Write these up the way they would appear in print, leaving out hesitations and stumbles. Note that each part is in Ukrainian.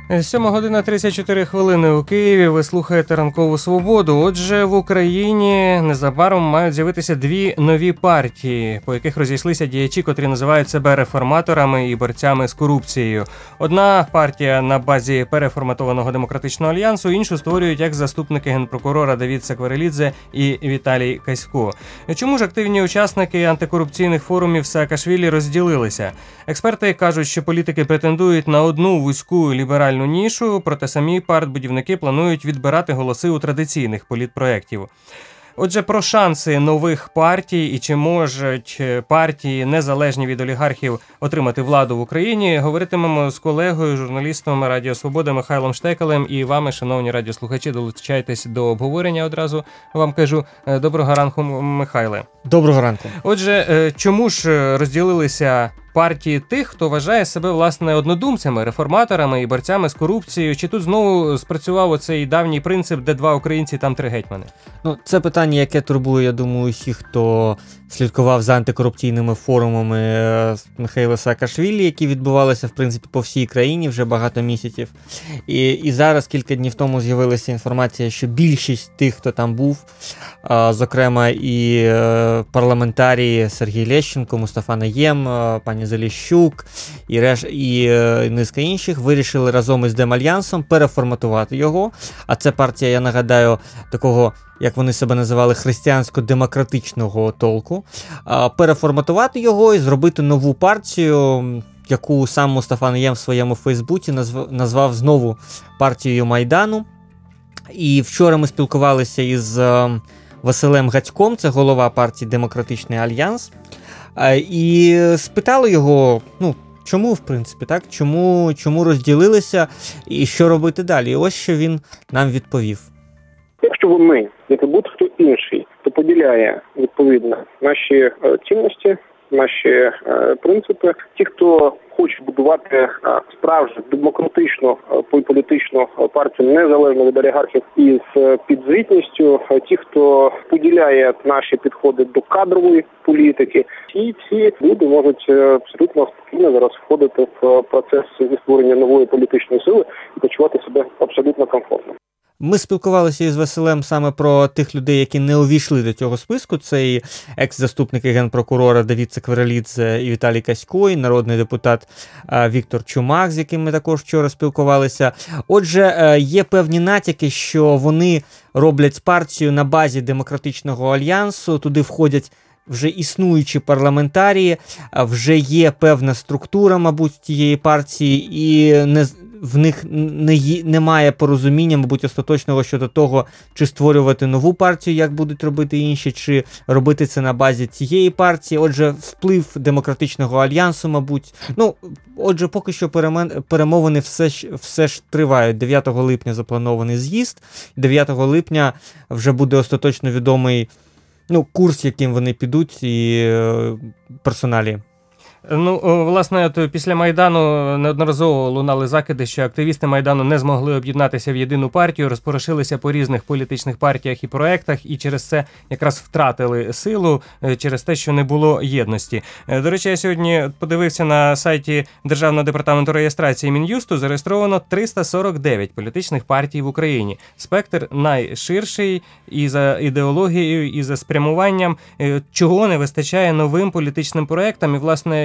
7:34 у Києві. Ви слухаєте «Ранкову свободу». Отже, в Україні незабаром мають з'явитися дві нові партії, по яких розійшлися діячі, котрі називають себе реформаторами і борцями з корупцією. Одна партія на базі переформатованого демократичного альянсу, іншу створюють як заступники генпрокурора Давид Сакварелідзе і Віталій Касько. Чому ж активні учасники антикорупційних форумів Саакашвілі розділилися? Експерти кажуть, що політики претендують на одну вузьку ліберальну нішу, проте самі партбудівники планують відбирати голоси у традиційних політпроєктів. Отже, про шанси нових партій і чи можуть партії, незалежні від олігархів, отримати владу в Україні, говоритимемо з колегою, журналістом Радіо Свобода Михайлом Штекелем. І вами, шановні радіослухачі, долучайтесь до обговорення одразу. Вам кажу, доброго ранку, Михайле. Доброго ранку. Отже, чому ж розділилися партії тих, хто вважає себе, власне, однодумцями, реформаторами і борцями з корупцією? Чи тут знову спрацював оцей давній принцип, де два українці, там три гетьмани? Це питання, яке турбує, я думаю, всіх, хто слідкував за антикорупційними форумами Михайла Саакашвілі, які відбувалися, в принципі, по всій країні вже багато місяців. І зараз, кілька днів тому, з'явилася інформація, що більшість тих, хто там був, зокрема і парламентарії Сергій Лещенко, Мустафа Найєм, пані Заліщук і низка інших, вирішили разом із Демальянсом переформатувати його. А це партія, я нагадаю, такого, як вони себе називали, християнсько-демократичного толку. Переформатувати його і зробити нову партію, яку сам Мустафа Найєм в своєму Фейсбуці назвав знову партією Майдану. І вчора ми спілкувалися із Василем Гацьком, це голова партії Демократичний Альянс, і спитали його, чому, в принципі, так? Чому розділилися і що робити далі? І ось що він нам відповів. Якщо ми, як і будь-хто інший, хто поділяє, відповідно, наші цінності, наші принципи, ті, хто хоче будувати справжню демократичну політичну партію незалежно від олігархів із підзвітністю, ті, хто поділяє наші підходи до кадрової політики, ці люди можуть абсолютно спокійно зараз входити в процес зі створення нової політичної сили і почувати себе абсолютно комфортно. Ми спілкувалися із Василем саме про тих людей, які не увійшли до цього списку. Це і екс-заступники генпрокурора Давид Сакварелідзе і Віталій Касько, і народний депутат Віктор Чумак, з яким ми також вчора спілкувалися. Отже, є певні натяки, що вони роблять партію на базі Демократичного альянсу, туди входять вже існуючі парламентарії, вже є певна структура, мабуть, тієї партії, і в них немає порозуміння, мабуть, остаточного щодо того, чи створювати нову партію, як будуть робити інші, чи робити це на базі цієї партії. Отже, вплив Демократичного альянсу, мабуть. Отже, поки що перемовини все ж тривають. 9 липня запланований з'їзд, 9 липня вже буде остаточно відомий курс, яким вони підуть, і персоналі. Власне, після Майдану неодноразово лунали закиди, що активісти Майдану не змогли об'єднатися в єдину партію, розпорошилися по різних політичних партіях і проектах, і через це якраз втратили силу, через те, що не було єдності. До речі, я сьогодні подивився на сайті Державного департаменту реєстрації Мін'юсту, зареєстровано 349 політичних партій в Україні. Спектр найширший і за ідеологією, і за спрямуванням. Чого не вистачає новим політичним проектам і, власне,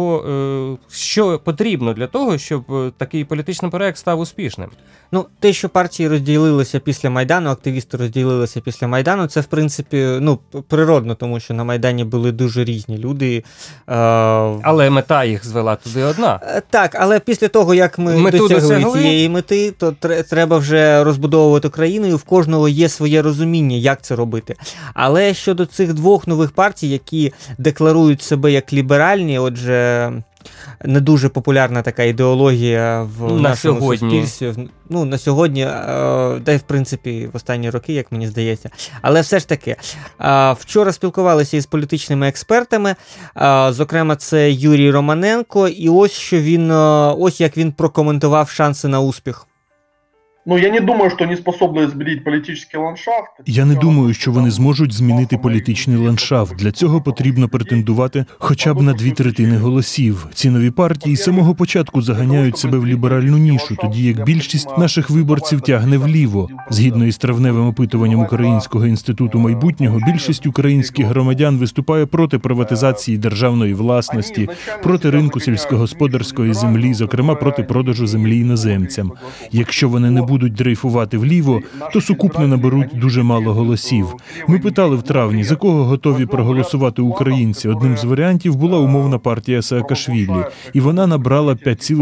що потрібно для того, щоб такий політичний проект став успішним? Те, що партії розділилися після Майдану, активісти розділилися після Майдану, це, в принципі, природно, тому що на Майдані були дуже різні люди. Але мета їх звела туди одна. Так, але після того, як ми досягли цієї мети, то треба вже розбудовувати країну, і в кожного є своє розуміння, як це робити. Але щодо цих двох нових партій, які декларують себе як ліберальні, отже, не дуже популярна така ідеологія в нашому суспільстві. На сьогодні, та й в принципі в останні роки, як мені здається. Але все ж таки, вчора спілкувалися із політичними експертами, зокрема це Юрій Романенко, і ось як він прокоментував шанси на успіх. Ну, я не думаю, что они способны изменить политический ландшафт. Я не думаю, що вони зможуть змінити політичний ландшафт. Для цього потрібно претендувати хоча б на 2/3 голосів. Ці нові партії з самого початку заганяють себе в ліберальну нішу, тоді як більшість наших виборців тягне вліво. Згідно із травневим опитуванням Українського інституту майбутнього, більшість українських громадян виступає проти приватизації державної власності, проти ринку сільськогосподарської землі, зокрема проти продажу землі іноземцям. Якщо вони не будуть дрейфувати вліво, то сукупно наберуть дуже мало голосів. Ми питали в травні, за кого готові проголосувати українці. Одним з варіантів була умовна партія Саакашвілі, і вона набрала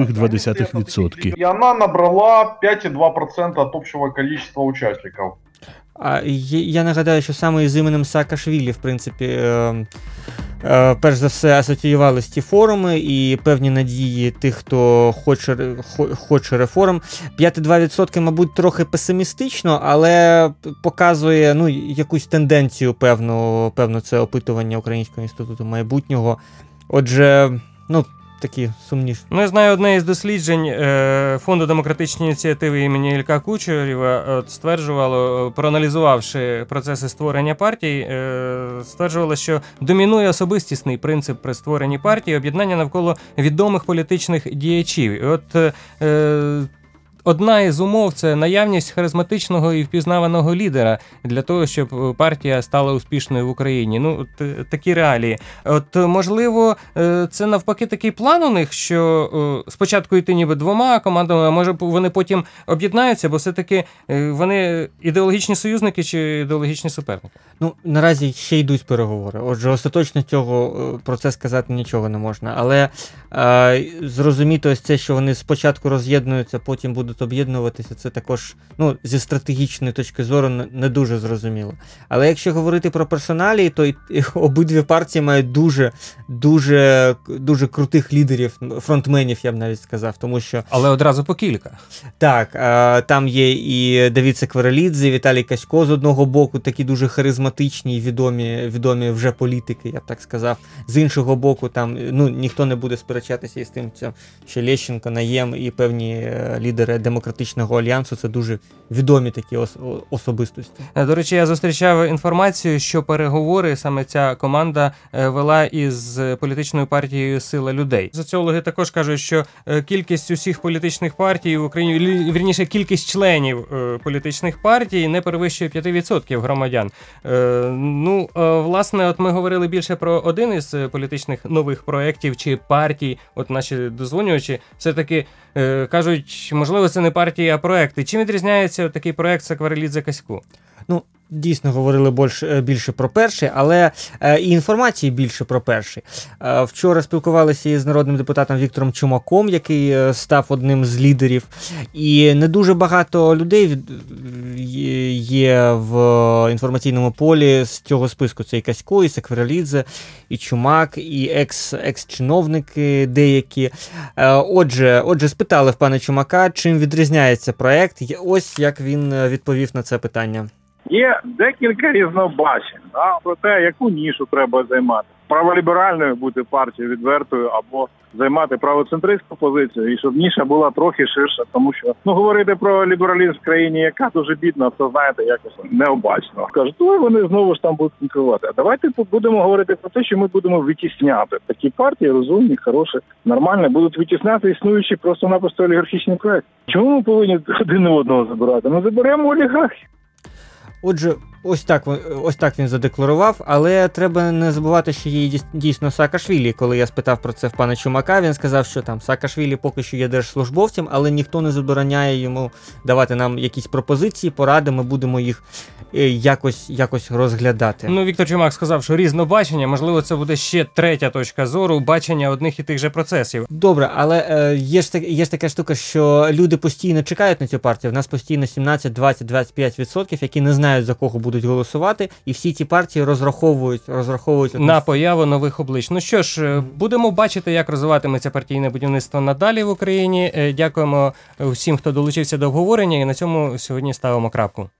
5,2%. И она набрала 5,2% от общего количества участников. Я нагадаю, що саме із іменем Саакашвілі, в принципі, перш за все асоціювались ті форуми і певні надії тих, хто хоче реформ. 5,2%, мабуть, трохи песимістично, але показує якусь тенденцію, певно, це опитування Українського інституту майбутнього. Отже, такі сумні. Я знаю, одне із досліджень Фонду демократичної ініціативи імені Ілька Кучерєва стверджувало, проаналізувавши процеси створення партій, стверджувало, що домінує особистісний принцип при створенні партії, об'єднання навколо відомих політичних діячів. І от одна із умов – це наявність харизматичного і впізнаваного лідера для того, щоб партія стала успішною в Україні. Такі реалії. От, можливо, це навпаки такий план у них, що спочатку йти ніби двома командами, а може вони потім об'єднаються, бо все-таки вони ідеологічні союзники чи ідеологічні суперники? Наразі ще йдуть переговори. Отже, остаточно цього про це сказати нічого не можна. Але зрозуміти ось це, що вони спочатку роз'єднуються, потім будуть об'єднуватися, це також зі стратегічної точки зору не дуже зрозуміло. Але якщо говорити про персоналії, то обидві партії мають дуже крутих лідерів, фронтменів, я б навіть сказав, тому що... Але одразу по кілька. Так, там є і Давид Сакварелідзе, Віталій Касько з одного боку, такі дуже харизматичні і відомі вже політики, я б так сказав. З іншого боку, там ніхто не буде сперечатися із тим, що Лещенко, Наєм і певні лідери Демократичного альянсу – це дуже відомі такі особистості. До речі, я зустрічав інформацію, що переговори саме ця команда вела із політичною партією «Сила людей». Соціологи також кажуть, що кількість усіх політичних партій в Україні, вірніше, кількість членів політичних партій не перевищує 5% громадян. Власне, от ми говорили більше про один із політичних нових проєктів чи партій. От наші дозвонювачі все-таки кажуть, можливо, це не партії, а проекти. Чим відрізняється такий проект Сакварелідзе-Каську? Дійсно, говорили більше про перший, але і інформації більше про перший. Вчора спілкувалися із народним депутатом Віктором Чумаком, який став одним з лідерів. І не дуже багато людей є в інформаційному полі з цього списку. Це і Касько, і Сакварелідзе, і Чумак, і екс-чиновники деякі. Отже, спитали в пана Чумака, чим відрізняється проект. Ось як він відповів на це питання. Є декілька різнобачень про те, яку нішу треба займати. Праволіберальною бути партією відвертою або займати правоцентристську позицію, і щоб ніша була трохи ширша, тому що говорити про лібералізм в країні, яка дуже бідна, це, знаєте, якось необачно. Кажуть, вони знову ж там будуть конкурувати. А давайте будемо говорити про те, що ми будемо витісняти. Такі партії розумні, хороші, нормальні, будуть витісняти існуючі просто-напросто олігархічні проекти. Чому ми повинні один одного забирати? Ми заберемо олігархів. Отже, ось так він задекларував, але треба не забувати, що є дійсно Саакашвілі. Коли я спитав про це в пана Чумака, він сказав, що там Саакашвілі поки що є держслужбовцем, але ніхто не забороняє йому давати нам якісь пропозиції, поради, ми будемо їх якось розглядати. Віктор Чумак сказав, що різнобачення, можливо, це буде ще третя точка зору, бачення одних і тих же процесів. Добре, але є ж така штука, що люди постійно чекають на цю партію. В нас постійно 17, 20, 25%, які не знають, за кого будуть голосувати, і всі ці партії розраховують на появу нових облич. Що ж, будемо бачити, як розвиватиметься партійне будівництво надалі в Україні. Дякуємо всім, хто долучився до обговорення, і на цьому сьогодні ставимо крапку.